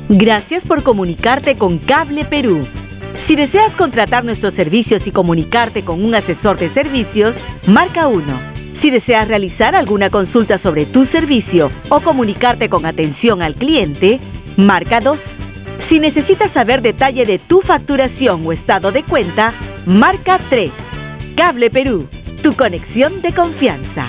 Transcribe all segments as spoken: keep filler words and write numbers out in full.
Gracias por comunicarte con Cable Perú. Si deseas contratar nuestros servicios y comunicarte con un asesor de servicios, marca uno. Si deseas realizar alguna consulta sobre tu servicio o comunicarte con atención al cliente, marca dos. Si necesitas saber detalle de tu facturación o estado de cuenta, marca tres. Cable Perú, tu conexión de confianza.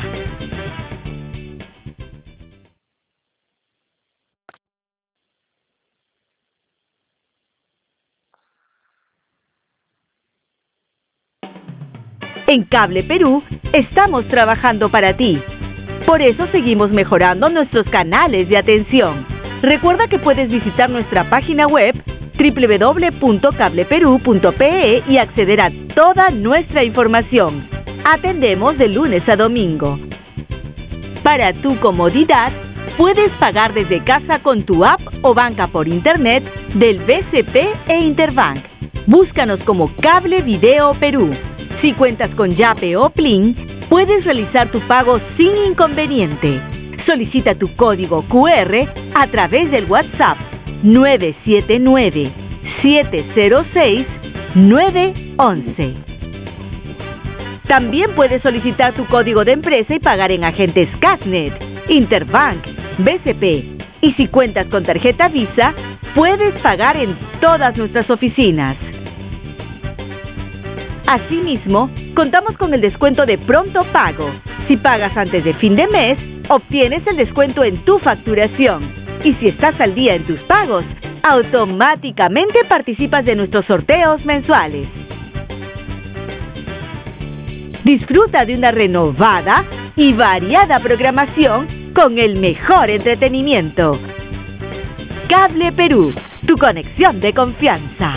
En Cable Perú, estamos trabajando para ti. Por eso seguimos mejorando nuestros canales de atención. Recuerda que puedes visitar nuestra página web doble u doble u doble u punto cable perú punto pe e y acceder a toda nuestra información. Atendemos de lunes a domingo. Para tu comodidad, puedes pagar desde casa con tu app o banca por internet del B C P e Interbank. Búscanos como Cable Video Perú. Si cuentas con Yape o Plin, puedes realizar tu pago sin inconveniente. Solicita tu código cu erre a través del WhatsApp nueve siete nueve, siete cero seis, nueve uno uno. También puedes solicitar tu código de empresa y pagar en agentes Casnet, Interbank, B C P. Y si cuentas con tarjeta Visa, puedes pagar en todas nuestras oficinas. Asimismo, contamos con el descuento de pronto pago. Si pagas antes de fin de mes, obtienes el descuento en tu facturación. Y si estás al día en tus pagos, automáticamente participas de nuestros sorteos mensuales. Disfruta de una renovada y variada programación con el mejor entretenimiento. Cable Perú, tu conexión de confianza.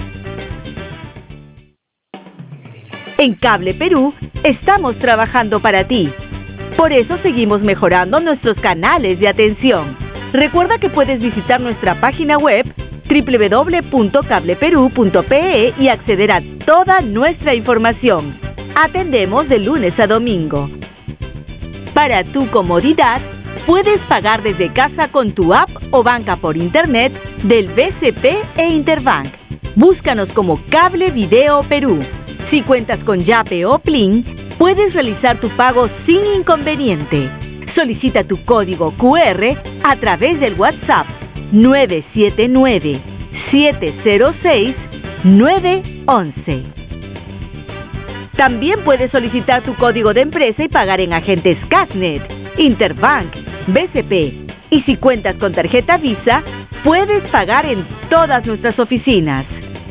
En Cable Perú, estamos trabajando para ti. Por eso seguimos mejorando nuestros canales de atención. Recuerda que puedes visitar nuestra página web doble u doble u doble u punto cable perú punto pe e y acceder a toda nuestra información. Atendemos de lunes a domingo. Para tu comodidad, puedes pagar desde casa con tu app o banca por internet del B C P e Interbank. Búscanos como Cable Video Perú. Si cuentas con Yape o Plin, puedes realizar tu pago sin inconveniente. Solicita tu código cu erre a través del WhatsApp nueve siete nueve, siete cero seis, nueve uno uno. También puedes solicitar tu código de empresa y pagar en agentes Casnet, Interbank, B C P. Y si cuentas con tarjeta Visa, puedes pagar en todas nuestras oficinas.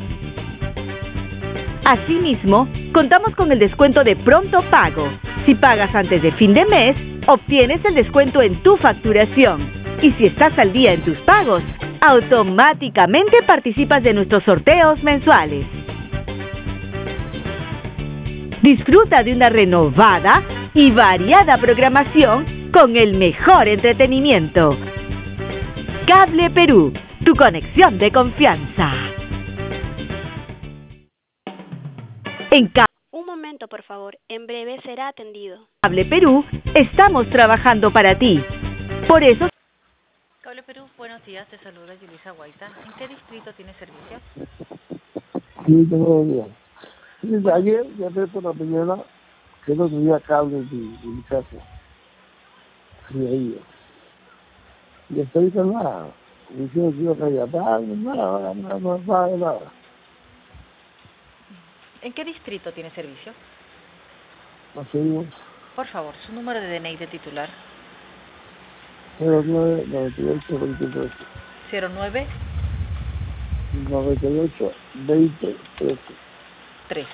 Asimismo, contamos con el descuento de pronto pago. Si pagas antes de fin de mes, obtienes el descuento en tu facturación. Y si estás al día en tus pagos, automáticamente participas de nuestros sorteos mensuales. Disfruta de una renovada y variada programación con el mejor entretenimiento. Cable Perú, tu conexión de confianza. En Cable Un momento, por favor. En breve será atendido. Cable Perú, estamos trabajando para ti. Por eso... Cable Perú, buenos días. Te saluda Yulisa Guaita. ¿En qué distrito tiene servicio? Sí, tengo días. Desde ayer, ya por la mañana, que no tenía cable de, de mi casa. Y ahí. Y hasta ahorita nada. Me dijeron que iba a llamar, nada, nada, nada, nada, nada. ¿En qué distrito tiene servicio? No seguimos. Por favor, su número de D N I de titular. cero nueve noventa y ocho veintitrés. cero nueve noventa y ocho veinte trece. trece.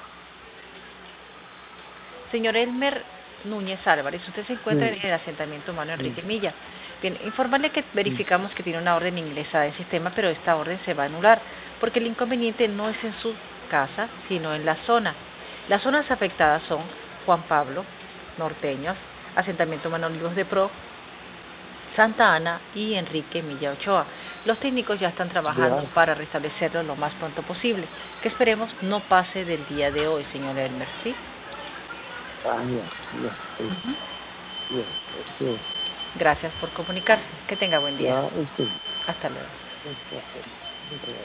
Señor Elmer Núñez Álvarez, usted se encuentra sí. en el asentamiento humano Enrique sí. Milla. Bien, informarle que verificamos que tiene una orden ingresada en sistema, pero esta orden se va a anular, porque el inconveniente no es en su casa, sino en la zona. Las zonas afectadas son Juan Pablo, Norteños, asentamiento humano Olivos de Pro, Santa Ana y Enrique Milla Ochoa. Los técnicos ya están trabajando ya. para restablecerlo lo más pronto posible, que esperemos no pase del día de hoy, señor Elmer, ¿sí? Ah, ya, ya, sí. Uh-huh. ya, sí. Gracias por comunicarse. Que tenga buen día. Ya, sí. Hasta luego. Muchas gracias.